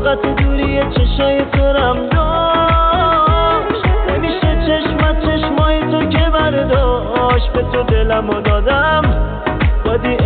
فقط دوری چشای تورم داشت نمیشه چشمای تو که برداشت به تو دلمو دادم بادی